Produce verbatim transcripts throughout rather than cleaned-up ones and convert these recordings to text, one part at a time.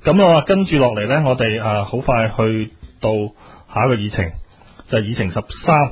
咁我話跟住落嚟呢，我哋啊好快去到下一個議程，就係、是、議程十三。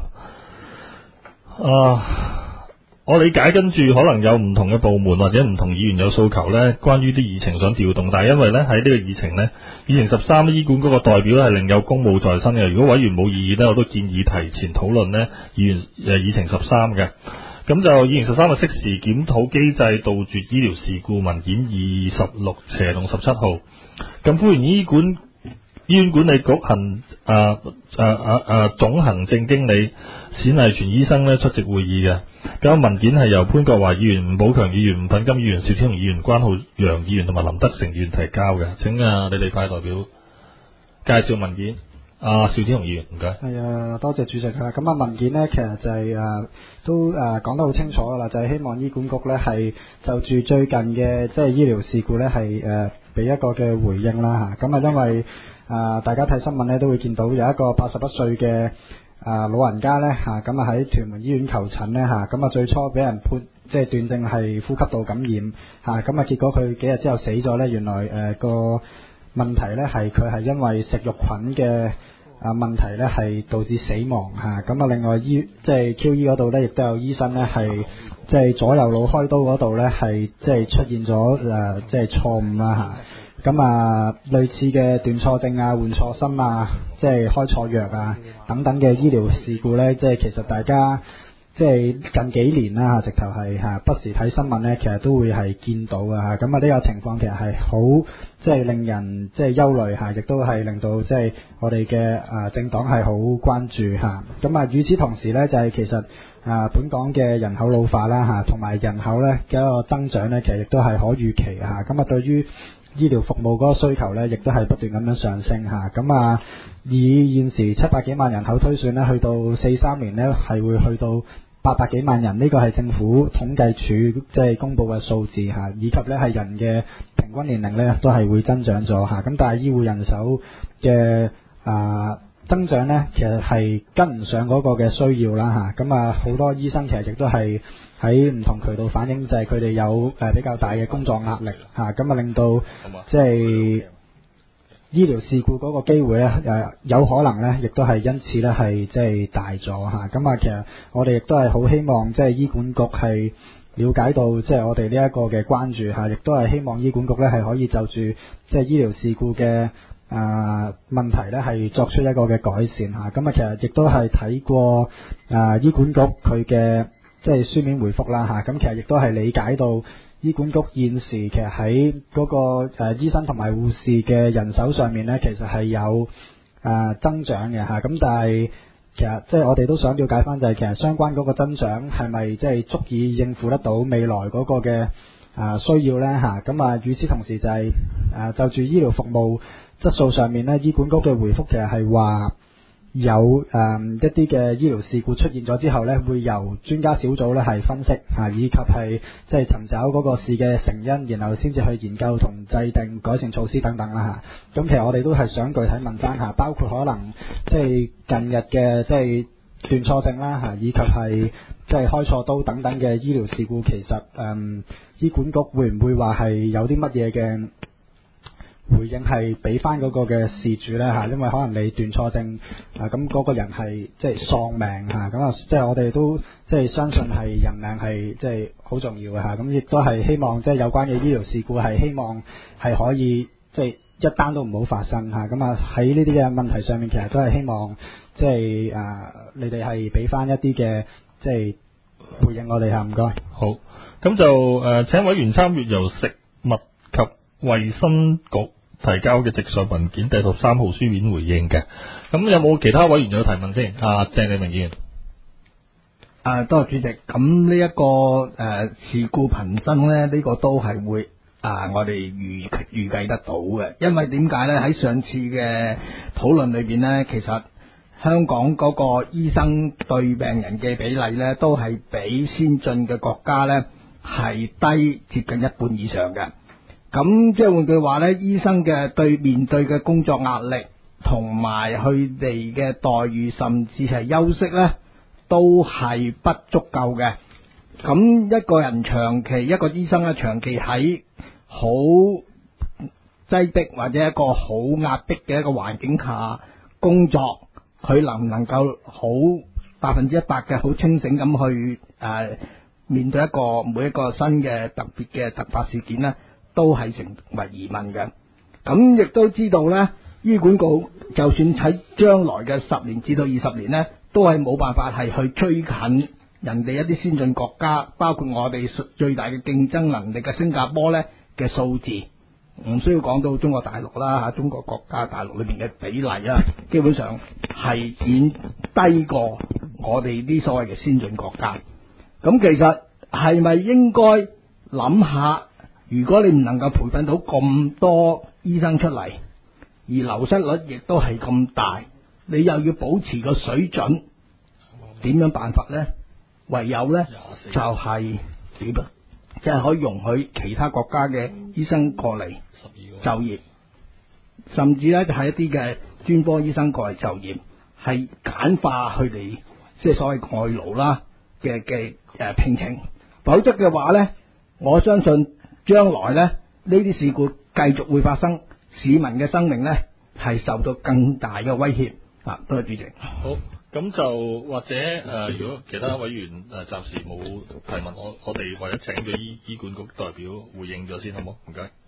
啊。我理解跟住可能有唔同嘅部門或者唔同議員有訴求呢，關於啲議程想調動，但係因為呢喺呢個議程呢，議程十三醫管嗰個代表係另有公務在身嘅。如果委員冇異議呢，我都建議提前討論呢議員誒議程十三嘅。咁就議程十三嘅適時檢討機制杜絕醫療事故文件二十六斜同十七號。咁歡迎醫管醫院管理局行誒誒誒誒總行政經理冼藝全醫生咧出席會議嘅。咁文件係由潘國華議員、吳寶強議員、吳品金議員、邵天雄議員、關浩洋議員同埋林德成議員提交嘅。請啊，你哋派代表介紹文件。啊，邵天雄議員，唔該。 係啊，多謝主席啊。咁啊，文件呢，其實就係、是、誒、啊、都誒、啊、講得好清楚噶啦，就係、是、希望醫管局呢係就住最近嘅即係醫療事故呢係誒俾一個嘅回應啦嚇。咁啊，因為啊大家睇新聞呢都會見到有一個八十一歲嘅啊老人家呢嚇，咁啊喺屯門醫院求診呢嚇，咁啊最初俾人判即係斷症係呼吸道感染嚇，咁啊結果佢幾日之後死咗呢，原來誒、呃、個問題呢係佢係因為食肉菌嘅啊問題呢係導致死亡嚇，咁啊另外醫即係 Q E 嗰度呢亦都有醫生呢係即係左右腦開刀嗰度呢係即係出現咗誒即係錯誤啦嚇，咁啊類似嘅斷錯症啊、換錯心啊、即係開錯藥啊等等嘅醫療事故呢，即係其實大家即係近幾年啦，直頭係嚇不時睇新聞呢，其實都會係見到嘅嚇。咁啊呢個情況其實係好即係令人即係憂慮嚇，亦都係令到即係我哋嘅啊政黨係好關注嚇。咁啊與此同時呢，就係、是、其實啊本港嘅人口老化啦嚇，同埋人口呢嘅一個增長呢，其實亦都係可預期嚇。咁啊對於醫療服務嗰個需求呢，亦都係不斷咁樣上升嚇。咁啊以現時七百幾萬人口推算呢，去到四三年呢，係會去到八百幾萬人，呢、這個係政府統計處即係公布嘅數字嚇，以及咧係人嘅平均年齡咧都係會增長咗嚇。咁但係醫護人手嘅啊增長咧，其實係跟唔上嗰個嘅需要啦嚇。咁啊好多醫生其實亦都係喺唔同渠道反映，就係佢哋有誒比較大嘅工作壓力嚇，咁啊令到即係醫療事故嗰個機會咧，誒有可能咧，亦都係因此咧係即係大咗嚇。咁啊，其實我哋亦都係好希望即係醫管局係了解到即係我哋呢一個嘅關注嚇，亦都係希望醫管局咧係可以就住即係醫療事故嘅啊問題咧係作出一個嘅改善嚇。咁啊，其實亦都係睇過啊醫管局佢嘅即係書面回覆啦嚇。咁其實亦都係理解到醫管局現時其實喺嗰個誒醫生同埋護士嘅人手上面咧，其實係有誒增長嘅嚇。咁但係其實即係我哋都想了解翻，就係其實相關嗰個增長係咪即係足以應付得到未來嗰個嘅誒需要咧嚇？咁啊，與此同時就係誒就住醫療服務質素上面咧，醫管局嘅回覆其實係話有誒、嗯、一啲嘅醫療事故出現咗之後呢，會由專家小組呢係分析嚇、啊，以及係即係尋找嗰個事嘅成因，然後先至去研究同制定改善措施等等啦嚇。咁、啊、其實我哋都係想具體問翻嚇，包括可能即係近日嘅即係斷錯症啦嚇，以及係即係開錯刀等等嘅醫療事故，其實誒、嗯、醫管局會唔會話係有啲乜嘢嘅回應係俾翻嗰個嘅事主咧嚇，因為可能你斷錯症啊，咁嗰個人係即係喪命嚇，咁啊即係我哋都即係相信係人命係即係好重要嘅嚇，咁亦都係希望即係有關嘅醫療事故係希望係可以即係一單都唔好發生嚇，咁啊喺呢啲嘅問題上面，其實都係希望即係啊你哋係俾翻一啲嘅即係回應我哋嚇，唔該。 好，咁就誒、呃、請委員參閱由食物及衛生局提交嘅直述文件第十三號書面回應嘅。咁有冇其他委員有提問先？啊，鄭利明議員。 啊，多謝主席。咁呢一個誒、呃、事故頻生咧，呢、這個都係會啊，我哋預預計得到嘅。因為點解咧？喺上次嘅討論裏邊咧，其實香港嗰個醫生對病人嘅比例咧，都係比先進嘅國家咧係低接近一半以上嘅。咁即係換句話咧，醫生嘅對面對嘅工作壓力同埋佢哋嘅待遇，甚至係休息咧，都係不足夠嘅。咁一個人長期一個醫生咧，長期喺好擠迫或者一個好壓迫嘅一個環境下工作，佢能唔能夠好百分之一百嘅好清醒咁去誒、呃、面對一個每一個新嘅特別嘅突發事件呢，都係成為疑問嘅。咁亦都知道呢，醫管局就算喺將來嘅十年至到二十年呢，都係冇辦法係去追近人哋一啲先進國家，包括我哋最大嘅競爭能力嘅新加坡呢嘅數字，唔需要講到中國大陸啦嚇，中國國家大陸裏邊嘅比例啊，基本上係遠低過我哋啲所謂嘅先進國家。咁其實係咪應該諗下，如果你唔能夠培訓到咁多醫生出嚟，而流失率亦都係咁大，你又要保持個水準，點樣辦法呢？唯有呢，就係點啊？即係可以容許其他國家嘅醫生過嚟就業，甚至呢就係一啲嘅專科醫生過嚟就業，係簡化佢哋即係所謂外勞啦嘅嘅誒聘請。否則嘅話呢，我相信將來呢呢啲事故繼續會發生，市民嘅生命呢係受到更大嘅威脅啊！多謝主席。 好。咁就或者誒、呃，如果其他委員誒暫時冇提問，我我哋或者請咗醫醫管局代表回應咗先，好冇？唔該。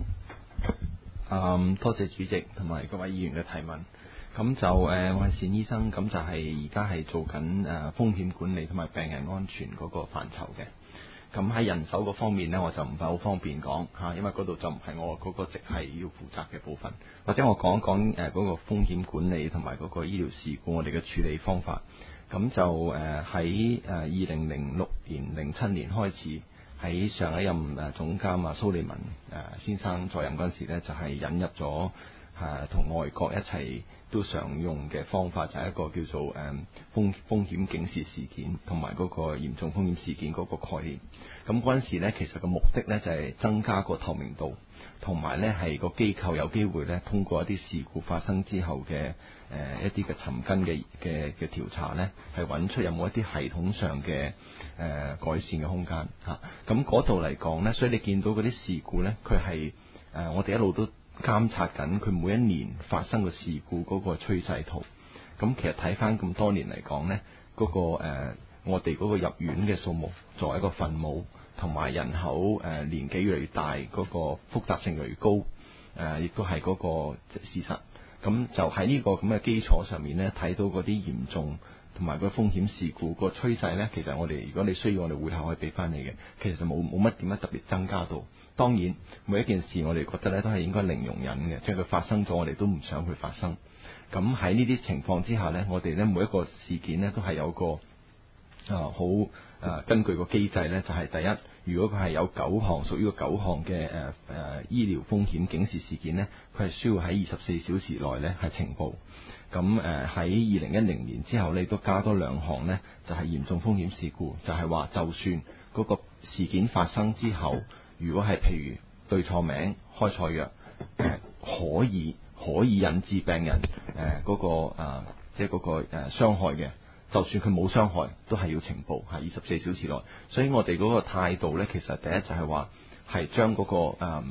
嗯，多謝主席同埋各位議員嘅提問。咁就誒、呃，我係冼醫生，咁就係而家係做緊誒、呃、風險管理同埋病人安全嗰個範疇嘅。咁喺人手嗰方面呢，我就唔係好方便講嚇，因為嗰度就唔係我嗰個職系要負責嘅部分。或者我講一講誒嗰個風險管理同埋嗰個醫療事故我哋嘅處理方法。咁就誒喺誒二零零六年、零七年開始，喺上一任誒總監啊蘇利文誒先生在任嗰陣時咧，就係、是、引入咗誒同外國一齊都常用嘅方法，就係、是、一個叫做誒風風險警示事件同埋嗰個嚴重風險事件嗰個概念。咁嗰陣時咧，其實個目的咧就係、是、增加個透明度，同埋咧係個機構有機會咧通過一啲事故發生之後嘅誒、呃、一啲嘅尋根嘅嘅嘅調查咧，係揾出有冇一啲系統上嘅誒、呃、改善嘅空間嚇。咁嗰度嚟講咧，所以你見到嗰啲事故咧，佢係誒我哋一路都監察緊佢每一年發生嘅事故嗰個趨勢圖。咁其實睇翻咁多年嚟講咧，嗰、那個、呃、我哋嗰個入院嘅數目作為一個分母，同埋人口誒、呃、年紀越嚟越大，嗰、那個複雜性越嚟越高，誒、呃、亦都係嗰個事實。咁就喺呢個咁嘅基礎上面咧，睇到嗰啲嚴重同埋個風險事故個趨勢咧，其實我哋如果你需要，我哋會後可以俾翻你嘅。其實就冇冇乜點樣特別增加到。當然每一件事我哋覺得咧都係應該零容忍嘅，即係佢發生咗，我哋都唔想佢發生。咁喺呢啲情況之下呢，我哋呢每一個事件呢都係有個啊好啊根據個機制呢，就係、是、第一，如果佢係有九項屬於個九項嘅誒誒醫療風險警示事件呢，佢係需要喺二十四小時內呢係呈報。咁誒喺二零一零年之後呢，都加多兩項呢，就係、是、嚴重風險事故，就係、是、話就算嗰個事件發生之後，如果係譬如對錯名、開錯藥，誒、呃、可以。可以引致病人誒嗰、呃那個誒、呃、即係嗰個誒傷害嘅，就算佢冇傷害，都係要呈報喺二十四小時內。所以我哋嗰個態度咧，其實第一就係話係將嗰個誒、呃、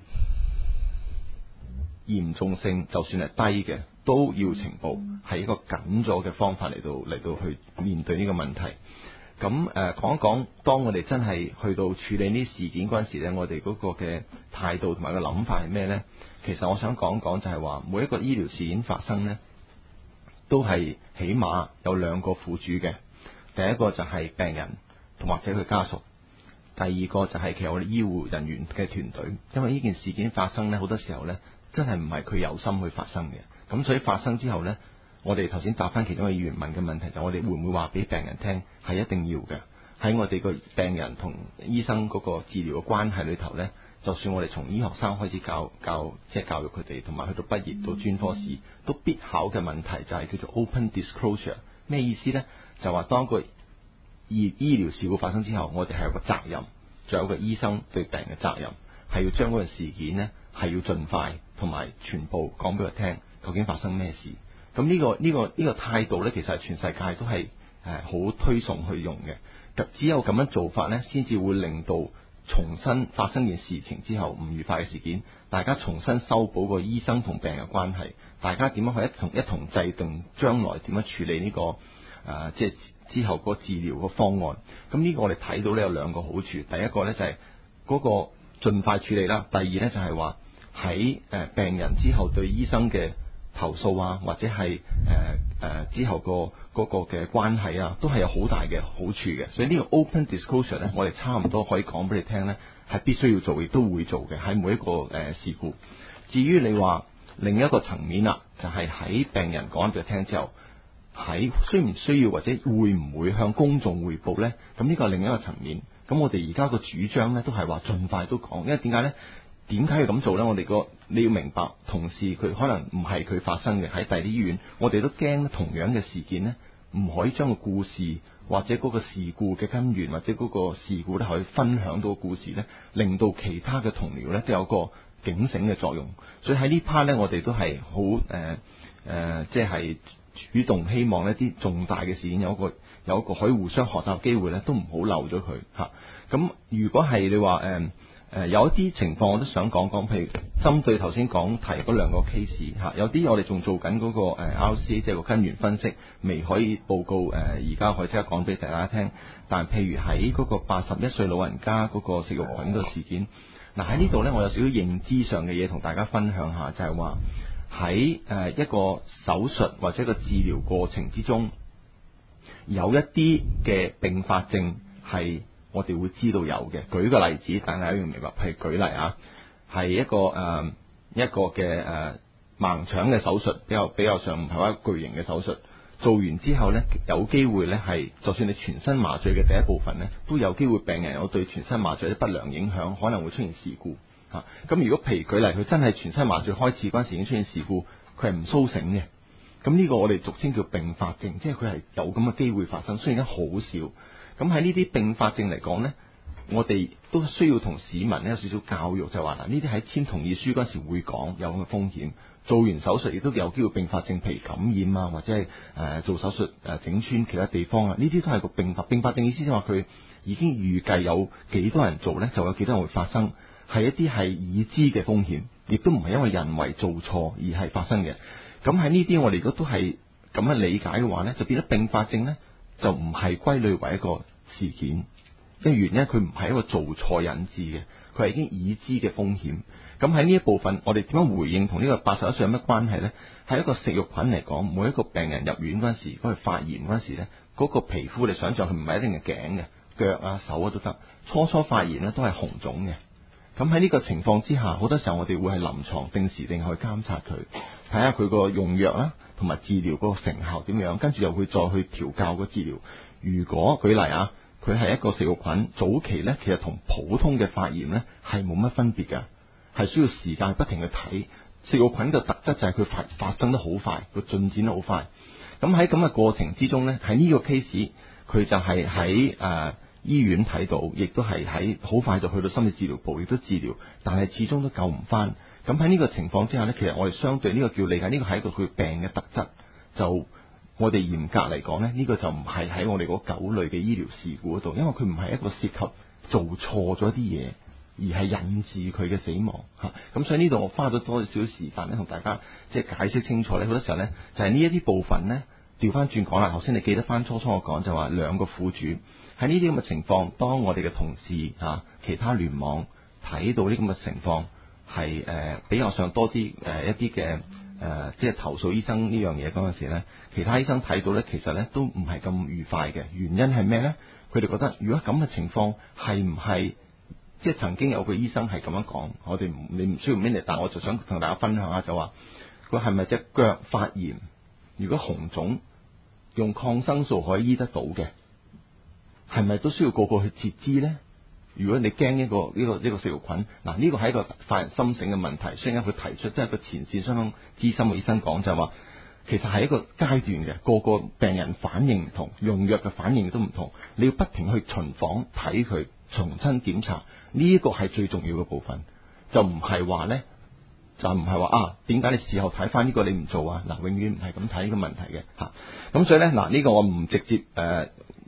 嚴重性，就算係低嘅都要呈報，係一個緊咗嘅方法嚟到嚟到去面對呢個問題。咁誒、呃、講一講，當我哋真係去到處理呢事件嗰陣時咧，我哋嗰個嘅態度同埋個諗法係咩呢？其實我想講講就係話，每一個醫療事件發生呢，都係起碼有兩個苦主嘅。第一個就係病人同或者佢家屬，第二個就係其實我哋醫護人員嘅團隊。因為呢件事件發生呢，好多時候呢，真係唔係佢有心去發生嘅。咁所以發生之後呢，我哋頭先答翻其中一個議員問嘅問題，就係我哋會唔會話俾病人聽係一定要嘅？喺我哋個病人同醫生嗰個治療嘅關係裏頭呢，就算我哋從醫學生開始教教即係教育佢哋，同埋去到畢業到專科試都必考嘅問題，就係叫做 open disclosure。咩意思呢？就話當個醫醫療事故發生之後，我哋係有個責任，仲有個醫生對病人嘅責任，係要將嗰個事件呢係要盡快同埋全部講俾佢聽，究竟發生咩事。咁呢個呢個呢個態度呢，其實係全世界都係誒好推崇去用嘅。只有咁樣做法呢，先至會令到重新發生件事情之後唔愉快嘅事件，大家重新修補個醫生同病人嘅關係，大家點樣去一同一同制定將來點樣處理呢、這個誒、呃、即係之後個治療個方案。咁呢個我哋睇到呢有兩個好處，第一個呢就係嗰個盡快處理啦，第二呢就係話喺誒病人之後對醫生嘅投訴啊，或者係誒誒之後個嗰個嘅關係啊，都係有好大嘅好處嘅。所以呢個 open disclosure 咧，我哋差唔多可以講俾你聽咧，係必須要做，亦都會做嘅，喺每一個誒、呃、事故。至於你話另一個層面啦，就係、是、喺病人講俾佢聽之後，喺需唔需要或者會唔會向公眾匯報咧？咁呢個係另一個層面。咁我哋而家個主張咧，都係話盡快都講，因為點解咧？點解要咁做呢？我哋個你要明白，同事佢可能唔係佢發生嘅，喺第二啲醫院，我哋都驚同樣嘅事件呢，唔可以將個故事或者嗰個事故嘅根源或者嗰個事故咧，可以分享到個故事呢，令到其他嘅同僚呢都有個警醒嘅作用。所以喺呢 part 呢，我哋都係好誒誒，即係主動希望呢啲重大嘅事件有一個有一個可以互相學習嘅機會呢，都唔好漏咗佢嚇。咁如果係你話誒。呃誒、呃、有一啲情況我都想講講，譬如針對頭先講提嗰兩個 case 嚇，有啲我哋仲做緊嗰個 R C A， 即係個根源分析，未可以報告誒，而家可以即刻講俾大家聽。但譬如喺嗰個八十一歲老人家嗰個食肉菌個事件，嗱喺呢度呢，我有少少認知上嘅嘢同大家分享下，就係話喺誒一個手術或者一個治療過程之中，有一啲嘅併發症係我哋會知道有嘅。舉個例子，大家要明白，譬如舉例啊，係一個誒、呃、一個嘅誒、呃、盲腸嘅手術，比較比較上唔係話巨型嘅手術，做完之後呢，有機會呢係，就算你全身麻醉嘅第一部分呢，都有機會病人有對全身麻醉啲不良影響，可能會出現事故嚇。咁、啊、如果譬如舉例，佢真係全身麻醉開始嗰陣時已經出現事故，佢係唔甦醒嘅，咁呢個我哋俗稱叫併發症，即係佢係有咁嘅機會發生，雖然而家好少。咁喺呢啲併發症嚟講呢，我哋都需要同市民呢有少少教育，就係話嗱，呢啲喺簽同意書嗰時會講有咁嘅風險，做完手術亦都有機會併發症，譬如感染啊，或者係誒、呃、做手術誒、呃、整穿其他地方啊，呢啲都係個併發併發症。意思就係話佢已經預計有幾多人做呢，就有幾多人會發生，係一啲係已知嘅風險，亦都唔係因為人為做錯而係發生嘅。咁喺呢啲我哋如果都係咁樣理解嘅話呢，就變咗併發症呢，就唔係歸類為一個事件，因為原因佢唔係一個做錯引致嘅，佢係已經已知嘅風險。咁喺呢一部分，我哋點樣回應同呢個八十一歲有乜關係呢？係一個食肉菌嚟講，每一個病人入院嗰陣時，嗰佢發炎嗰陣時咧，嗰、嗰個皮膚你想象佢唔係一定係頸嘅，腳啊手啊都得。初初發炎咧都係紅腫嘅。咁喺呢個情況之下，好多時候我哋會係臨床定時定去監察佢，睇下佢個用藥啦，同埋治療嗰個成效點樣，跟住又會再去調教個治療。如果舉例啊，佢係一個食肉菌，早期呢其實同普通嘅發炎呢係冇乜分別㗎，係需要時間不停去睇。食肉菌嘅特質就係佢發發生得好快，個進展得好快。咁喺咁嘅過程之中呢，喺呢個 case 佢就係喺誒醫院睇到，亦都係喺好快就去到心理治療部，亦都治療，但係始終都救唔翻。咁喺呢個情況之下呢，其實我哋相對呢個叫理解，呢個係一個佢病嘅特質。就我哋嚴格嚟講呢，呢個就唔係喺我哋嗰九類嘅醫療事故嗰度，因為佢唔係一個涉及做錯咗啲嘢，而係引致佢嘅死亡嚇。咁所以呢度我花咗多少少時間咧，同大家即係解釋清楚咧。好多時候呢，就係呢一啲部分呢，調翻轉講啦。頭先你記得翻初初我講就話兩個苦主喺呢啲咁嘅情況，當我哋嘅同事嚇其他聯網睇到呢咁嘅情況，係誒、呃、比較上多啲誒、呃、一啲嘅。誒、呃，即係投訴醫生呢樣嘢嗰陣時咧，其他醫生睇到呢，其實呢都唔係咁愉快嘅。原因係咩呢？佢哋覺得如果咁嘅情況係唔係即係曾經有個醫生係咁樣講，我哋唔你唔需要咩嚟，但我就想同大家分享下，就話佢係咪隻腳發炎？如果紅腫用抗生素可以醫得到嘅，係咪都需要個個去截肢呢？如果你驚一個呢個呢個食肉菌，嗱呢個係一個發人深省嘅問題。雖然佢提出，即係個前線相當資深嘅醫生講就係話，其實係一個階段嘅，個個病人反應唔同，用藥嘅反應都唔同，你要不停去巡訪睇佢，重新檢查，呢一個係最重要嘅部分，就唔係話呢，就唔係話啊點解你事後睇翻呢個你唔做啊？嗱，永遠唔係咁睇呢個問題嘅嚇。咁所以呢，嗱呢個我唔直接誒。呃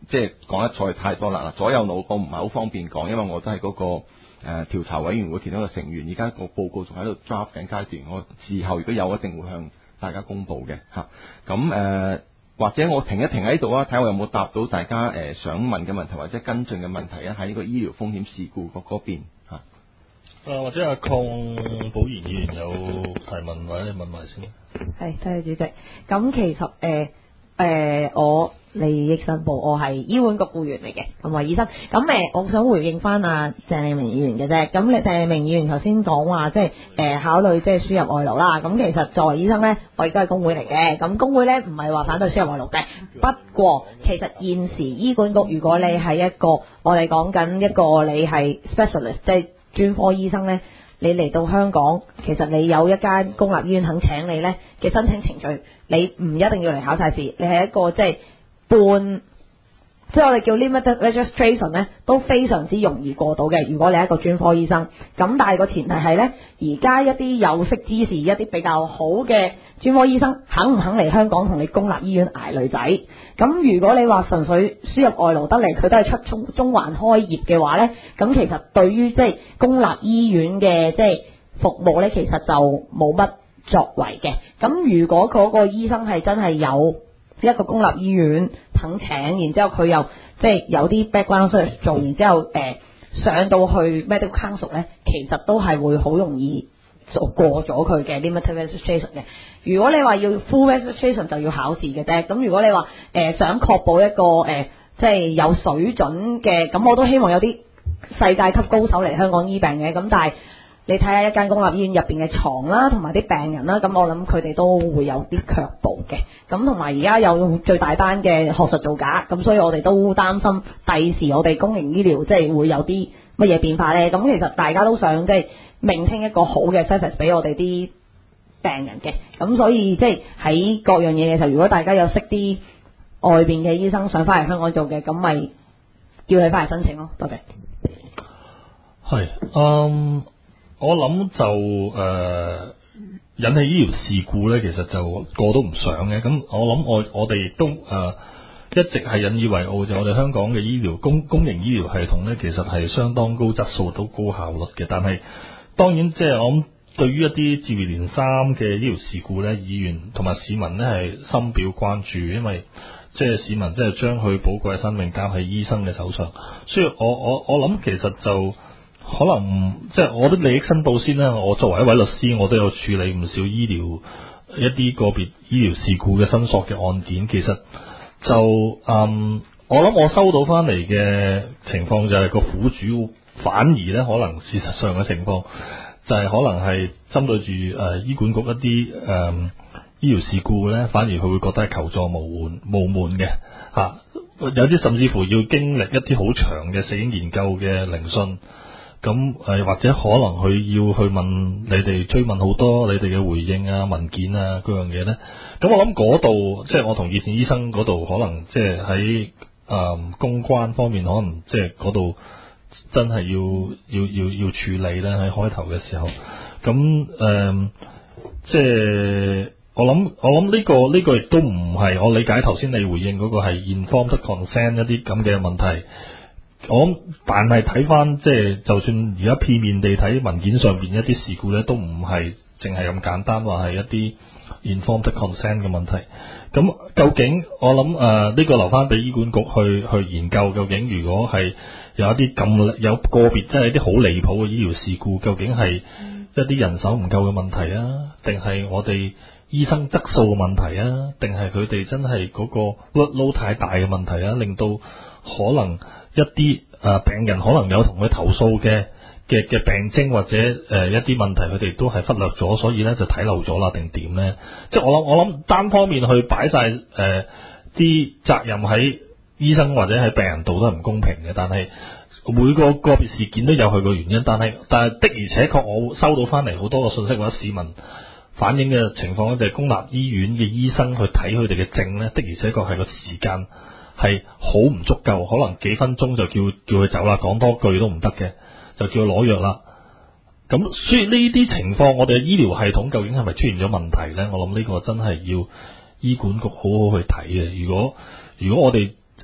即係講得再太多啦。左右腦我唔係好方便講，因為我都係嗰、那個誒、呃、調查委員會其中一個成員，而家個報告仲喺度 draft 緊階段，我事後如果有一定會向大家公佈嘅嚇。咁、啊、誒。或者我停一停喺度啊，睇下我有冇答到大家誒、呃、想問嘅問題或者跟進嘅問題啊，喺呢個醫療風險事故嗰嗰邊嚇。 啊，或者阿鄺寶賢議員有提問，或者你問埋先。 係，多謝主席。咁其實誒誒、呃呃，我利益申報，我係醫管局僱員嚟嘅，咁話醫生。咁誒、呃，我想回應翻阿鄭麗明議員嘅啫。咁你鄭麗明議員頭先講話，即係誒、呃、考慮即係輸入外勞啦。咁其實作為醫生咧，我亦都係工會嚟嘅。咁工會咧唔係話反對輸入外勞嘅，不過其實現時醫管局如果你係一個我哋講緊一個你係 specialist，即係專科醫生咧。你嚟到香港，其實你有一間公立醫院肯請你呢嘅申請程序，你唔一定要嚟考晒試，你係一個即係半，即係我哋叫 limited registration 呢，都非常之容易過到嘅。如果你係一個專科醫生，咁但係個前提係呢，而家一啲有識之士，一啲比較好嘅專科醫生，肯唔肯嚟香港同你公立醫院捱女仔？咁如果你話純粹輸入外勞得嚟，佢都係出中中環開業嘅話呢，咁其實對於即係公立醫院嘅即係服務呢，其實就冇乜作為嘅。咁如果嗰個醫生係真係有一個公立醫院肯請，然之後佢又即係有啲 background search 做完之後，誒、呃、上到去 medical council 呢，其實都係會好容易就過咗佢嘅 limited registration 嘅。如果你話要 full registration 就要考試嘅啫。咁如果你話誒、呃、想確保一個誒、呃、即係有水準嘅，咁我都希望有啲世界級高手嚟香港醫病嘅。咁但係你睇下一間公立醫院入邊嘅床啦，同埋啲病人啦，咁我諗佢哋都會有啲卻步嘅。咁同埋而家有最大單嘅學術造假，咁所以我哋都擔心第時我哋公營醫療即係會有啲乜嘢變化呢？咁其實大家都想即係明聽一個好嘅 service 俾我哋啲病人嘅，咁所以即係喺各樣嘢嘅時候，如果大家有識啲外邊嘅醫生想翻嚟香港做嘅，咁咪叫佢翻嚟申請咯。多謝。 係，嗯，我諗就誒、呃、引起醫療事故咧，其實就個都唔想嘅。咁我諗我我哋亦都誒、呃、一直係引以為傲，就我哋香港嘅醫療公公營醫療系統咧，其實係相當高質素、都高效率嘅。但係當然即係我諗。對於一啲接二連三嘅醫療事故咧，議員同埋市民咧係深表關注，因為即係市民即係將佢寶貴生命交喺醫生嘅手上，所以我我我諗其實就可能即係我啲利益申報先啦。我作為一位律師，我都有處理唔少醫療一啲個別醫療事故嘅申索嘅案件，其實就嗯，我諗我收到翻嚟嘅情況就係個苦主反而咧，可能事實上嘅情況。就係可能係針對住誒、呃、醫管局一啲誒、呃、醫療事故咧，反而佢會覺得係求助無門無門嘅嚇、啊，有啲甚至乎要經歷一啲好長嘅死因研究嘅聆訊，咁誒、呃、或者可能佢要去問你哋追問好多你哋嘅回應啊文件啊嗰樣嘢咧，咁我諗嗰度即係我同熱線醫生嗰度可能即係喺誒公關方面可能即係嗰度。真係要要要要處理咧，喺開頭嘅時候，咁誒、呃，即係我諗我諗呢個呢個亦都唔係我理解頭先你回應嗰個係 informed consent 一啲咁嘅問題。我諗但係睇翻即係就算而家片面地睇文件上邊一啲事故咧，都唔係淨係咁簡單話係一啲 informed consent 嘅問題。咁究竟我諗誒呢個留翻俾醫管局去去研究，究竟如果係有一啲咁有個別真係一啲好離譜嘅醫療事故，究竟係一啲人手唔夠嘅問題啊，定係我哋醫生質素嘅問題啊，定係佢哋真係嗰個 workload 太大嘅問題啊，令到可能一啲誒、呃、病人可能有同佢投訴嘅嘅嘅病徵或者誒、呃、一啲問題，佢哋都係忽略咗，所以咧就睇漏咗啦，定點咧？即係我諗我諗單方面去擺晒誒啲責任喺醫生或者喺病人度都係唔公平嘅，但係每個個別事件都有佢個原因，但係但係的而且確我收到翻嚟好多個信息或者市民反映嘅情況咧，就係公立醫院嘅醫生去睇佢哋嘅症咧，的而且確係個時間係好唔足夠，可能幾分鐘就叫叫佢走啦，講多句都唔得嘅，就叫佢攞藥啦。咁所以呢啲情況，我哋嘅醫療系統究竟係咪出現咗問題咧？我諗呢個真係要醫管局好好去睇嘅。如果如果我哋誒、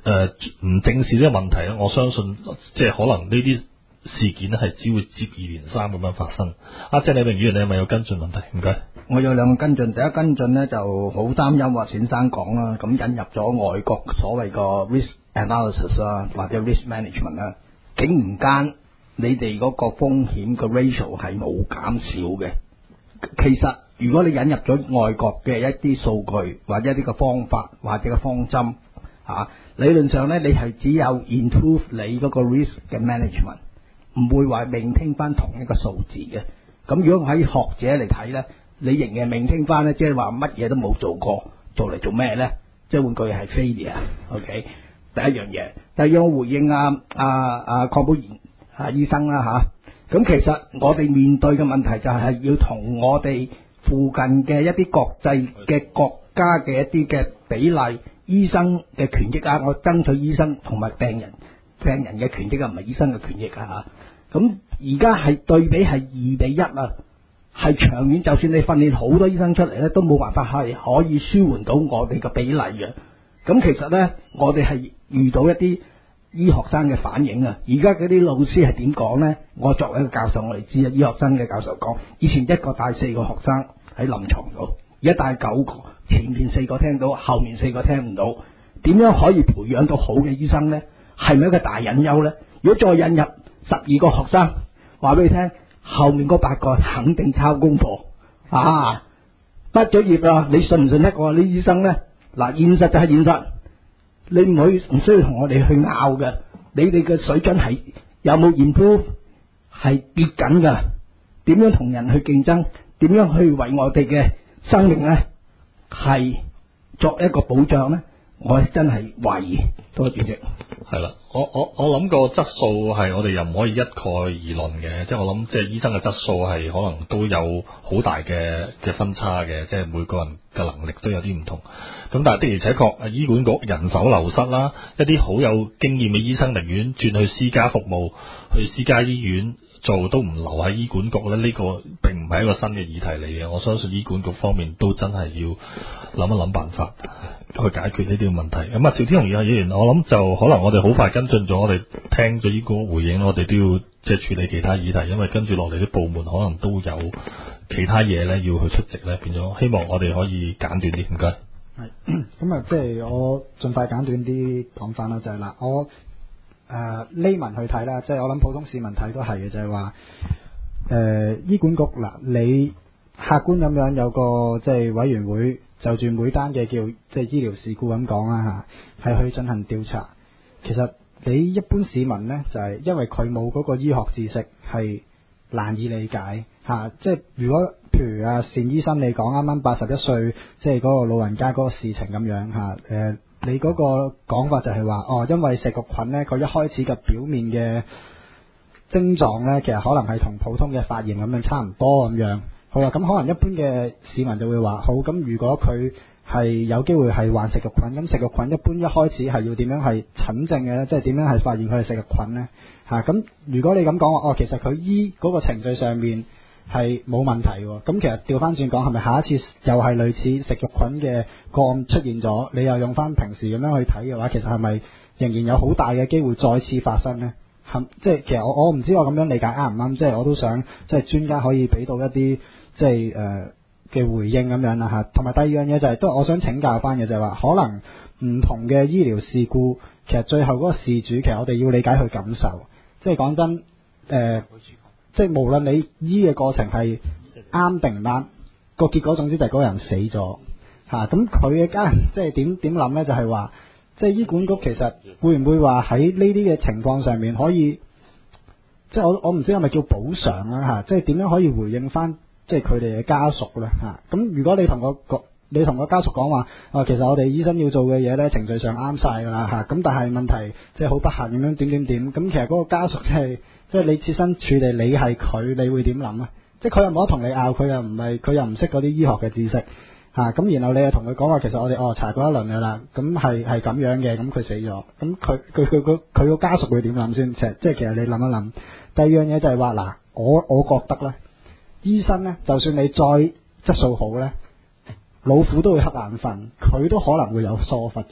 誒唔正視呢個問題咧，我相信即係可能呢啲事件咧係只會接二連三咁樣發生。阿鄭麗明議員，你係咪有跟進問題？唔該。 我有兩個跟進，第一跟進呢就好擔憂話冼生講啦，咁引入咗外國所謂個 risk analysis 啊，或者 risk management 啊，竟然間你哋嗰個風險嘅 ratio 係冇減少嘅。其實如果你引入咗外國嘅一啲數據或者一啲嘅方法或者嘅方針啊，理論上呢，你係只有 improve 你嗰個 risk 嘅 management， 唔會話 maintain 翻同一個數字嘅。咁如果喺學者嚟睇呢，你仍然 maintain 翻呢，即係話乜嘢都冇做過，做嚟做咩呢？即係換句係 failure。OK， 第一樣嘢，第二樣我回應啊啊啊鄺寶賢啊醫生啦嚇。咁、啊、其實我哋面對嘅問題就係要同我哋附近嘅一啲國際嘅國家嘅一啲嘅比例，醫生嘅權益啊，我爭取醫生同埋病人病人嘅權益啊，唔係醫生嘅權益啊嚇。咁而家係對比係二比一啊。係長遠，就算你訓練好多醫生出嚟咧，都冇辦法係可以舒緩到我哋嘅比例嘅。咁其實咧，我哋係遇到一啲醫學生嘅反應啊。而家嗰啲老師係點講咧？我作為一個教授，我哋知啊，醫學生嘅教授講，以前一個帶四個學生喺臨床度，而家帶九個，前面四個聽到，後面四個聽唔到。點樣可以培養到好嘅醫生咧？係咪一個大隱憂咧？如果再引入十二個學生，話俾你聽。後面嗰八個肯定抄功課啊！畢咗業啦，你信唔信得過啲醫生咧？嗱，現實就係現實，你唔可以唔需要同我哋去拗嘅。你哋嘅水準係有冇 improve？係跌緊噶。點樣同人去競爭？點樣去為我哋嘅生命咧係作一個保障咧？我真係懷疑。多謝主席。 係啦，我我我諗個質素係我哋又唔可以一概而論嘅，即係我諗即係醫生嘅質素係可能都有好大嘅嘅分差嘅，即係每個人嘅能力都有啲唔同。咁但係的而且確，醫管局人手流失啦，一啲好有經驗嘅醫生寧願轉去私家服務，去私家醫院做都唔留喺醫管局咧，呢個並唔係一個新嘅議題嚟嘅。我相信醫管局方面都真係要諗一諗辦法去解決呢啲問題。咁啊，邵天龍議員，我諗就可能我哋好快跟進咗，我哋聽咗呢個回應，我哋都要即係處理其他議題，因為跟住落嚟啲部門可能都有其他嘢咧要去出席咧，變咗希望我哋可以簡短啲，唔該。 係咁啊，即係我盡快簡短啲講翻啦，就係、是、嗱，我。誒 layman 去睇啦，即係我諗普通市民睇都係嘅，就係話誒醫管局嗱，你客觀咁樣有個即係委員會就住每單嘅叫即係醫療事故咁講啦嚇，係去進行調查。其實你一般市民呢，就係、是、因為佢冇嗰個醫學知識係難以理解嚇、啊，即係如果譬如阿單醫生你講啱啱八十一歲，即係嗰個老人家嗰個事情咁樣嚇誒。啊呃你嗰個講法就係話，哦，因為食肉菌呢，佢一開始嘅表面嘅症狀呢，其實可能係同普通嘅發炎咁樣差唔多咁樣。好啦，咁可能一般嘅市民就會話，好，咁如果佢係有機會係患食肉菌，咁食肉菌一般一開始係要點樣係診症嘅呢？即係點樣係發現佢係食肉菌呢？嚇、啊，咁如果你咁講話，哦，其實佢醫嗰個程序上面係冇問題喎，咁其實調翻轉講，係咪下一次又係類似食肉菌嘅個案出現咗，你又用翻平時咁樣去睇嘅話，其實係咪仍然有好大嘅機會再次發生呢？即係其實我我唔知我咁樣理解啱唔啱，即係我都想即係專家可以俾到一啲即係誒嘅回應咁樣啦嚇。同埋第二樣嘢就係、是、都係我想請教翻嘅就係話，可能唔同嘅醫療事故，其實最後嗰個事主其實我哋要理解佢感受，即係講真誒。呃即係無論你醫嘅過程係啱定唔啱，個結果總之就係嗰個人死咗嚇。咁佢嘅家人即係點點諗呢？就係、是、話，即係醫管局其實會唔會話喺呢啲嘅情況上面可以，即係我我唔知係咪叫補償啦嚇。即係點樣可以回應翻即係佢哋嘅家屬咧嚇？咁如果你同個個你同個家屬講話，啊其實我哋醫生要做嘅嘢呢，程序上啱晒㗎啦嚇。咁但係問題即係好不幸咁樣點點點，咁其實嗰個家屬即係。即係你設身處地，你係佢，你會點諗啊？即係佢又冇得同你拗，佢又唔係，佢又唔識嗰啲醫學嘅知識嚇。咁、啊、然後你又同佢講話，其實我哋哦查過一輪㗎啦，咁係係咁樣嘅，咁佢死咗，咁佢佢佢佢佢個家屬會點諗先？即係即係其實你諗一諗。第二樣嘢就係話嗱，我我覺得咧，醫生咧，就算你再質素好咧，老虎都會瞌眼瞓，佢都可能會有疏忽嘅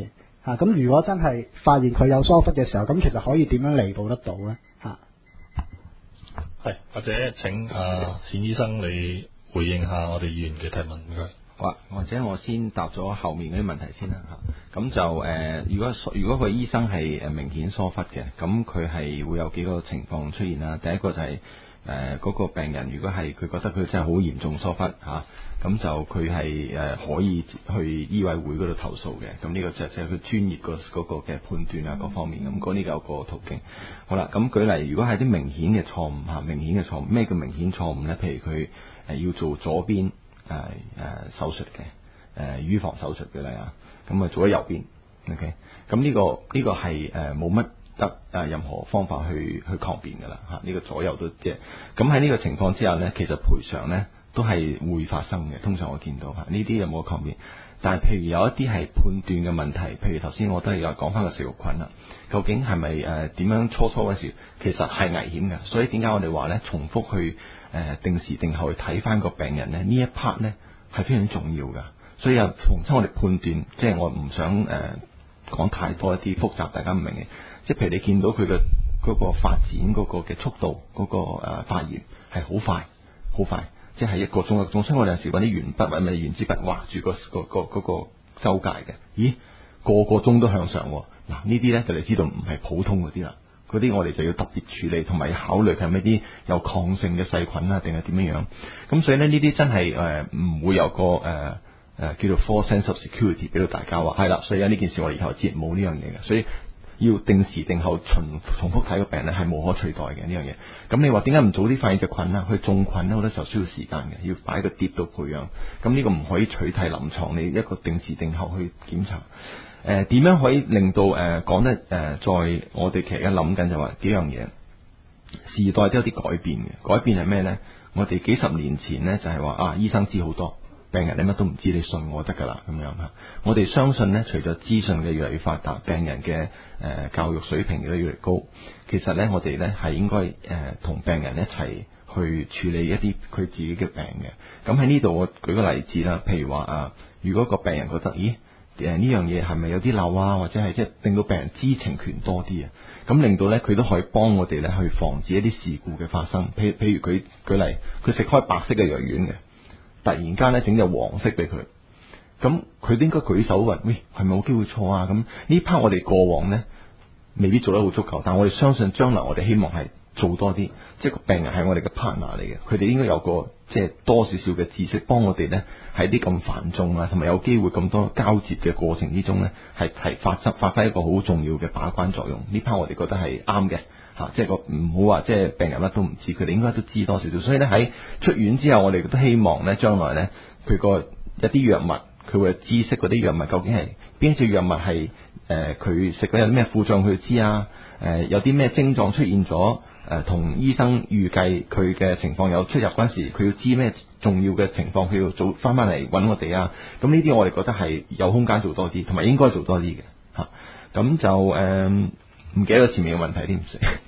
嚇。咁、啊、如果真係發現佢有疏忽嘅時候，咁其實可以點樣彌補得到咧？嚇、啊， 係或者請啊冼醫生你回應下我哋議員嘅提問，唔該。 或或者我先答咗後面嗰啲問題先啦嚇，咁就誒、呃，如果如果個醫生係誒明顯疏忽嘅，咁佢係會有幾個情況出現啦。第一個就係誒嗰個病人，如果係佢覺得佢真係好嚴重疏忽嚇，咁、啊、就佢係誒可以去醫委會嗰度投訴嘅。咁呢個就就係佢專業個嗰個嘅判斷啊各方面咁，嗰呢個有個途徑。好啦，咁舉例，如果係啲明顯嘅錯誤嚇，明顯嘅錯誤，咩叫明顯錯誤咧？譬如佢誒要做左邊。誒誒、呃呃、手術嘅誒乳房手術嘅例啊，咁啊做咗右邊 ，OK，咁呢、這個呢、這個係誒冇乜得誒任何方法去去抗辯㗎啦嚇，呢、這個左右都即係咁喺呢個情況之下咧，其實賠償咧都係會發生嘅。通常我見到嚇呢啲有冇抗辯，但係譬如有一啲係判斷嘅問題，譬如頭先我都係有講翻個食肉菌啦，究竟係咪誒點樣初初嗰時其實係危險嘅，所以點解我哋話咧重複去誒、呃、定時定候去睇翻個病人咧，呢一 part 咧係非常重要㗎。所以啊，逢親我哋判斷，即係我唔想誒講、呃、太多一啲複雜大家唔明嘅，即係譬如你見到佢嘅嗰個發展嗰個嘅速度，嗰、那個誒、呃、發炎係好快，好快，即係一個鐘一個鐘。所以我有陣時揾啲鉛筆或者原子筆畫住、那個、那個嗰、那個周界嘅，咦個個鐘都向上喎。嗱呢啲咧就你知道唔係普通嗰啲啦。嗰啲我哋就要特別處理，同埋考慮係咪啲有抗性嘅細菌啊，定係點樣樣？咁所以咧，呢啲真係誒唔會有個誒誒、呃呃、叫做 false sense of security 俾到大家話係啦。所以呢件事我哋以後知冇呢樣嘢嘅，所以要定時定候重重複睇個病咧係無可取代嘅呢樣嘢。咁你話點解唔早啲發現隻菌啊？去種菌咧好多時候需要時間嘅，要擺喺個碟度培養。咁呢個唔可以取替臨床，你一個定時定候去檢查。誒點、呃、樣可以令到誒講、呃、得誒、呃、在我哋其實而家諗緊就話幾樣嘢，時代都有啲改變嘅。改變係咩咧？我哋幾十年前咧就係、是、話啊，醫生知好多，病人你乜都唔知，你信我得㗎啦咁樣嚇。我哋相信咧，隨着資訊嘅越嚟越發達，病人嘅誒、呃、教育水平亦都越嚟越高，其實咧我哋咧係應該誒同、呃、病人一齊去處理一啲佢自己嘅病嘅。咁喺呢度我舉個例子啦，譬如話啊，如果個病人覺得咦？誒呢樣嘢係咪有啲漏啊？或者係即係令到病人知情權多啲啊？咁令到咧佢都可以幫我哋咧去防止一啲事故嘅發生。譬譬如佢舉例，佢食開白色嘅藥丸嘅，突然間咧整隻黃色俾佢，咁佢應該舉手話：喂，係咪有機會錯啊？咁呢 part 我哋過往咧未必做得好足夠，但係我哋相信將來我哋希望係做多啲，即係個病人係我哋嘅 partner 嚟嘅，佢哋應該有個即係多少少嘅知識幫我哋咧喺啲咁繁重啊，同埋有機會咁多交接嘅過程之中咧，係係發生發揮一個好重要嘅把關作用。呢 part 我哋覺得係啱嘅嚇，即係個唔好話即係病人乜都唔知，佢哋應該都知多少少。所以咧喺出院之後，我哋都希望咧將來咧佢個一啲藥物，佢會知識嗰啲藥物究竟係邊一隻藥物係誒佢食咗有啲咩副作用，佢知啊，誒、呃、有啲咩症狀出現咗。誒同、呃、醫生預計佢嘅情況有出入嗰陣時，佢要知咩重要嘅情況，佢要早翻翻嚟揾我哋啊！咁呢啲我哋覺得係有空間做多啲，同埋應該做多啲嘅嚇。咁、啊、就誒唔、呃、記得前面嘅問題添，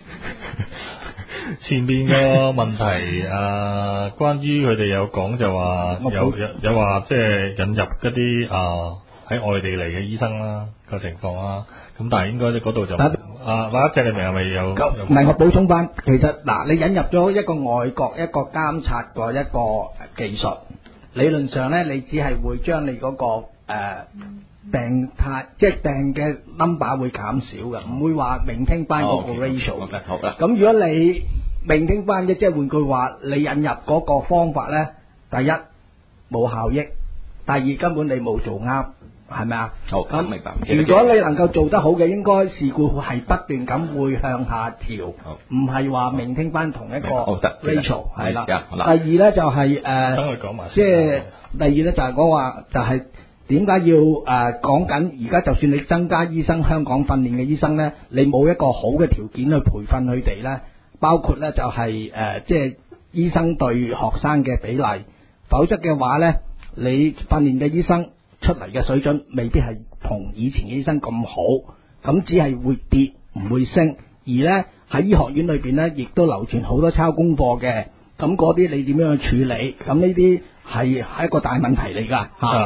前面個問題啊，關於佢哋有講就話有有有話即係引入一啲啊喺外地嚟嘅醫生啦個情況啦，咁但係應該咧嗰度就。啊，或者鄭麗明係咪有？ 唔係，我補充翻，其實嗱，你引入咗一個外國一個監察個一個技術，理論上咧，你只係會將你嗰、那個誒、呃、病態，即係病嘅 number 會減少嘅，唔會話 maintain 翻嗰個 ratio。 好嘅，好嘅。 咁如果你 maintain 翻嘅，即係換句話，你引入嗰個方法咧，第一冇效益，第二根本你冇做啱。係咪啊？ 好，咁明白。 如果你能夠做得好嘅，應該事故係不斷咁會向下調，唔係話明聽翻同一個 ratio 係啦。第二咧就係誒， 等佢講埋。 即係第二咧就係講話，就係點解要誒講緊？而家就算你增加醫生，香港訓練嘅醫生咧，你冇一個好嘅條件去培訓佢哋咧，包括咧就係誒，即係醫生對學生嘅比例，否則嘅話咧，你訓練嘅醫生出嚟嘅水準未必係同以前嘅醫生咁好，咁只係會跌唔會升。而呢喺醫學院裏邊呢，亦都流傳好多抄功課嘅，咁嗰啲你點樣去處理？咁呢啲係係一個大問題嚟㗎嚇。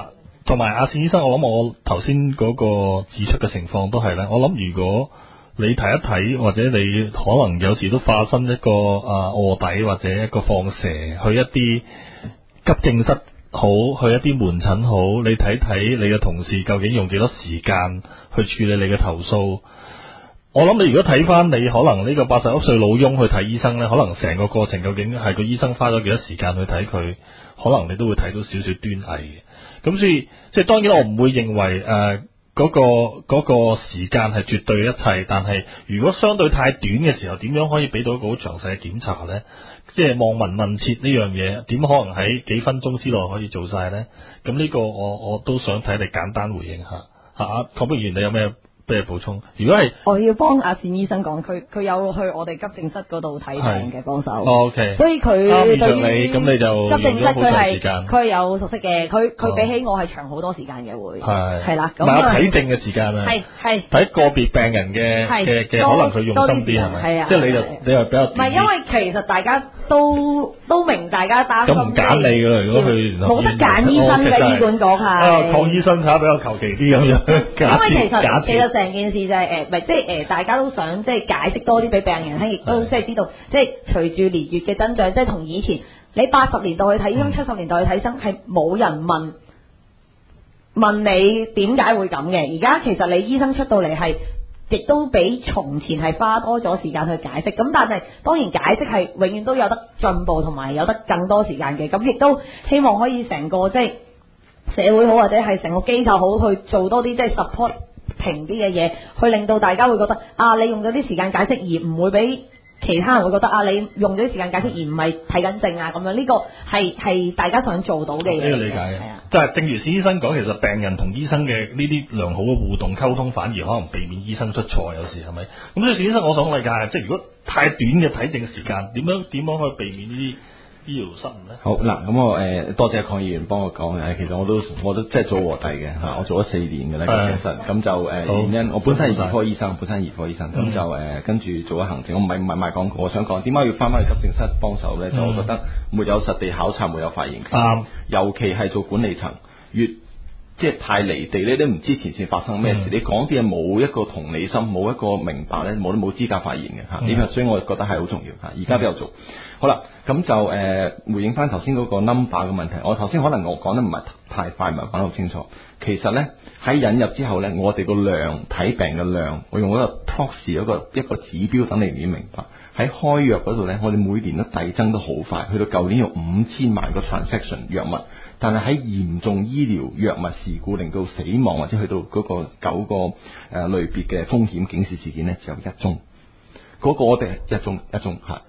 同埋阿善醫生，我諗我頭先嗰個指出嘅情況都係咧。我諗如果你睇一睇，或者你可能有時都化身一個啊臥底或者一個放蛇，去一啲急症室好，去一啲門診好，你睇睇你嘅同事究竟用幾多時間去處理你嘅投訴。我諗你如果睇翻你可能呢個八十一歲老翁去睇醫生呢，可能成個過程究竟係個醫生花咗幾多時間去睇佢，可能你都會睇到少少端倪嘅。咁所以即係當然我唔會認為誒嗰、呃嗰個嗰、嗰個時間係絕對一切，但係如果相對太短嘅時候，點樣可以俾到一個好詳細嘅檢查呢？即係望聞問切呢樣嘢，點可能喺幾分鐘之內可以做晒呢？咁呢個我我都想睇你簡單回應下嚇。啊，鄺碧如你有咩咩補充？如果係我要幫阿善醫生講，佢佢有去我哋急症室嗰度睇病嘅幫手。 O K， 所以佢對於你咁你就急症室佢係時間佢有熟悉嘅，佢佢比起我係長好多時間嘅會係係啦。咁唔係我睇症嘅時間啊？ 係係睇個別病人嘅嘅嘅，可能佢用心啲係咪？ 係啊， 即係你就你又比較唔係，因為其實大家都都明大家擔心。 咁唔揀你㗎啦，如果佢冇得揀醫生嘅醫管局係。 啊，鄺醫生睇下比較求其啲咁樣。 因為其實其實成件事就係誒，唔係即係誒，大家都想即係解釋多啲俾病人聽，亦都即係知道，即係隨住年月嘅增長，即係同以前你八十年代去睇醫生，七十年代去睇醫生係冇人問問你點解會咁嘅。而家其實你醫生出到嚟係，亦都比從前係花多咗時間去解釋。咁但係當然解釋係永遠都有得進步，同埋有得更多時間嘅。咁亦都希望可以成個即係社會好，或者係成個機構好去做多啲即係 support。平啲嘅嘢，去令到大家會覺得啊，你用咗啲時間解釋，而唔會俾其他人會覺得啊，你用咗啲時間解釋，而唔係睇緊症啊咁樣。呢個係係大家想做到嘅嘢。 呢個理解嘅，即係正如史醫生講，其實病人同醫生嘅呢啲良好嘅互動溝通，反而可能避免醫生出錯，有時係咪？咁所以史醫生，我想理解係，即係如果太短嘅睇症時間，點樣點樣可以避免呢啲醫療失誤咧？ 好嗱，咁我誒、呃、多謝鄺議員幫我講嘅，其實我都我都即係做臥底嘅嚇，我做咗四年嘅咧，其實咁就誒、呃、原因，我本身係兒科醫生，本身係兒科醫生，咁、嗯、就誒、呃、跟住做咗行政，我唔係唔係賣廣告，我想講點解要翻返去急症室幫手咧？就我覺得沒有實地考察，沒有發言權， 啱、嗯， 尤其係做管理層越。即係太離地咧，你都唔知前線發生咩事。嗯、你講啲嘢冇一個同理心，冇一個明白咧，冇都冇資格發言嘅嚇。呢個、嗯、所以我覺得係好重要嚇。而家都有做。嗯、好啦，咁就誒、呃、回應翻頭先嗰個 number 嘅問題。我頭先可能我講得唔係太快，唔係講得好清楚。其實咧喺引入之後咧，我哋個量睇病嘅量，我用嗰個 proxy 一個一個指標等你易明白。喺開藥嗰度咧，我哋每年都遞增得好快，去到舊年有五千萬個 transaction 藥物。但係喺嚴重醫療藥物事故令到死亡或者去到嗰個九個誒類別嘅風險警示事件咧，只有一宗。嗰、嗰個我哋一宗一宗係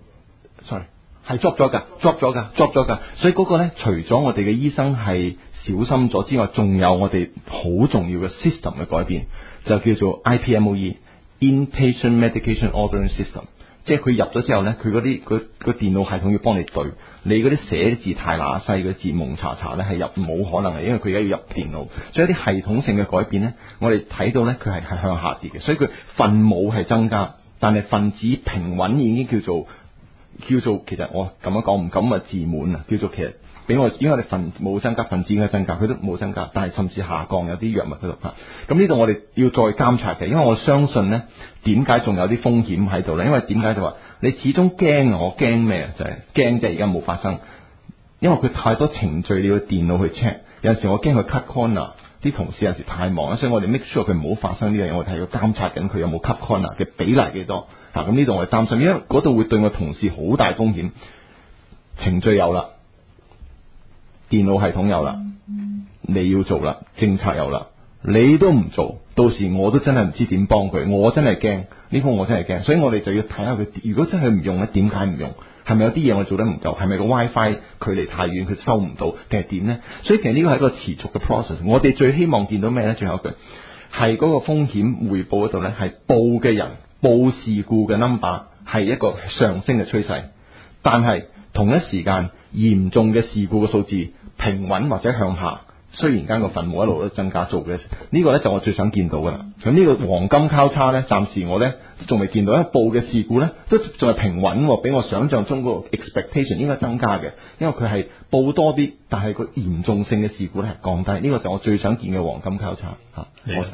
，sorry 係 drop 咗㗎 ，drop 咗㗎 ，drop 咗㗎。所以嗰個咧，除咗我哋嘅醫生係小心咗之外，仲有我哋好重要嘅 system 嘅改變，就叫做 I P M O E，Inpatient Medication Ordering System。即係佢入咗之後咧，佢嗰啲佢個電腦系統要幫你對，你嗰啲寫字太乸細嘅字蒙查查咧係入冇可能嘅，因為佢而家要入電腦，所以一啲系統性嘅改變咧，我哋睇到咧佢係係向下跌嘅，所以佢分母係增加，但係分子平穩已經叫做叫做其實我咁樣講唔敢啊自滿啊，叫做其實俾我因為我哋分冇增加，分子應該增加，佢都冇增加，但係甚至下降有啲藥物喺度嚇。咁呢度我哋要再監察嘅，因為我相信咧。點解仲有啲風險喺度咧？因為點解就話你始終驚啊！我驚咩啊？就係驚即係而家冇發生，因為佢太多程序你要電腦去 check。有陣時我驚佢 cut corner，啲同事有陣時太忙，所以我哋 make sure 佢唔好發生呢樣嘢。我哋係要監察緊佢有冇 cut corner 嘅比例幾多嚇。咁呢度我哋擔心，因為嗰度會對我同事好大風險。程序有啦，電腦系統有啦，你要做啦，政策有啦。你都唔做，到時我都真係唔知點幫佢，我真係驚呢鋪，我真係驚，所以我哋就要睇下佢。如果真係唔用咧，點解唔用？係咪有啲嘢我做得唔夠？係咪個 WiFi 距離太遠，佢收唔到，定係點呢？所以其實呢個係一個持續嘅 process。我哋最希望見到咩呢？最後一句係嗰個風險匯報嗰度呢，係報嘅人報事故嘅 number 係一個上升嘅趨勢，但係同一時間嚴重嘅事故嘅數字平穩或者向下。 雖然間個分母一路都增加做嘅，呢、這個呢就我最想見到噶啦。咁呢個黃金交叉呢，暫時我呢仲未見到，因為報嘅事故呢都仲係平穩，比我想象中個 expectation 應該增加嘅，因為佢係報多啲，但係個嚴重性嘅事故呢係降低。呢、這個就我最想見嘅黃金交叉嚇。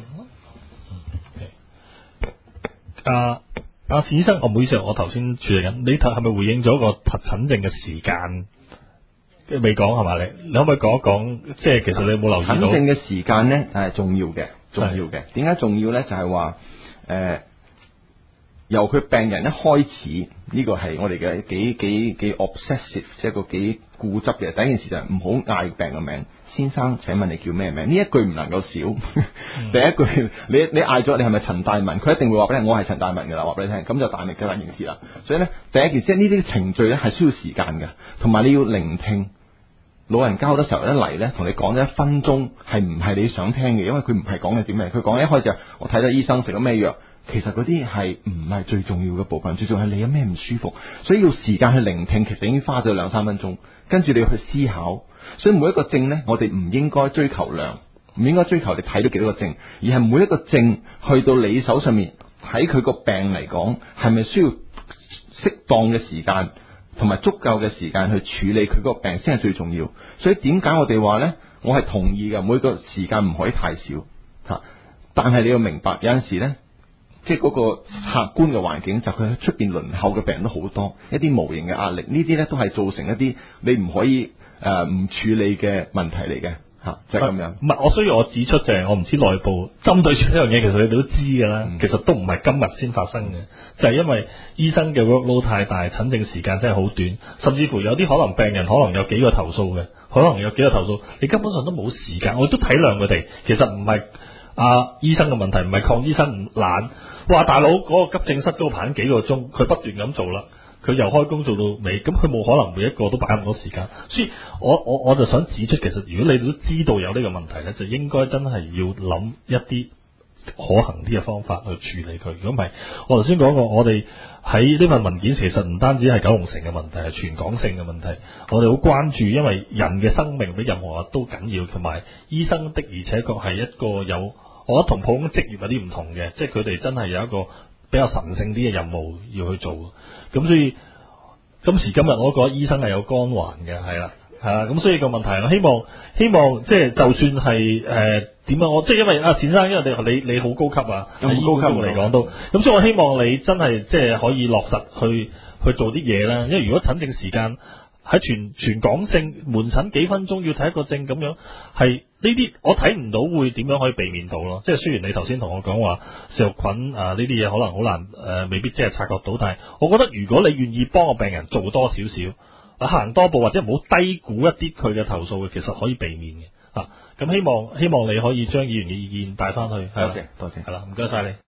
阿阿史醫生，我唔好意思，我頭先處理緊，你係咪回應咗個診症嘅時間？未講係嘛？你你可唔可以講一講？即係其實你有冇留意到？ 診症嘅時間呢係重要嘅，重要嘅。點解重要呢？就係話誒，由佢病人一開始，呢、這個係我哋嘅幾幾幾 obsessive，即係個幾固執嘅。第一件事就係唔好嗌病嘅名。先生，請問你叫咩名？呢一句唔能夠少。嗯、第一句你你嗌咗，你係咪陳大文？佢一定會話俾你，我係陳大文噶啦，話俾你聽。咁就大力嘅大件事啦。所以呢，第一件事，呢啲程序咧係需要時間嘅，同埋你要聆聽。老人家好多時候一嚟咧，同你講咗一分鐘，係唔係你想聽嘅？因為佢唔係講嘅點咩，佢講一開始我睇咗醫生食咗咩藥，其實嗰啲係唔係最重要嘅部分，最重要係你有咩唔舒服，所以要時間去聆聽，其實已經花咗兩三分鐘，跟住你要去思考。所以每一個症呢，我哋唔應該追求量，唔應該追求你睇到幾多個症，而係每一個症去到你手上面，喺佢個病嚟講，係咪需要適當嘅時間同埋足夠嘅時間去處理佢個病先係最重要。所以點解我哋話呢？我係同意嘅，每個時間唔可以太少吓。但係你要明白，有陣時呢，即係嗰個客觀嘅環境，就佢喺出邊輪候嘅病人都好多，一啲無形嘅壓力，呢啲呢都係造成一啲你唔可以誒唔、呃、處理嘅問題嚟嘅吓，就係、是、咁樣。 唔係，我需要我指出就係我唔知內部針對住呢樣嘢，其實你哋都知㗎啦。嗯、其實都唔係今日先發生嘅，就係、是、因為醫生嘅 workload 太大，診症時間真係好短，甚至乎有啲可能病人可能有幾個投訴嘅，可能有幾個投訴，你根本上都冇時間。我都體諒佢哋，其實唔係啊醫生嘅問題，唔係抗醫生唔懶。哇，大佬嗰、那個急症室都排緊幾個鐘，佢不斷咁做啦。佢由開工做到尾，咁佢冇可能每一個都擺咁多時間，所以我我我就想指出，其實如果你都知道有呢個問題呢，就應該真係要諗一啲可行啲嘅方法去處理佢。如果唔係，我頭先講過，我哋喺呢份文件其實唔單止係九龍城嘅問題，係全港性嘅問題。我哋好關注，因為人嘅生命比任何都緊要，同埋醫生的而且確係一個有，我覺得同普通職業有啲唔同嘅，即係佢哋真係有一個比較神聖啲嘅任務要去做。咁所以今時今日我覺得醫生係有光環嘅，係啦，係啦。咁所以個問題，我希望希望即係就算係誒點樣，我即係因為阿錢生，因為你你你好高級啊，喺醫管局嚟講都，咁所以我希望你真係即係可以落實去去做啲嘢啦。因為如果診症時間喺全全港性門診幾分鐘要睇一個症咁樣，係呢啲我睇唔到會點樣可以避免到咯。即係雖然你頭先同我講話食肉菌啊呢啲嘢可能好難誒、呃，未必即係察覺到，但係我覺得如果你願意幫個病人做多少少，行多步或者唔好低估一啲佢嘅投訴嘅，其實可以避免嘅嚇。咁、啊、希望希望你可以將議員嘅意見帶翻去。多謝多謝，係啦，唔該晒你。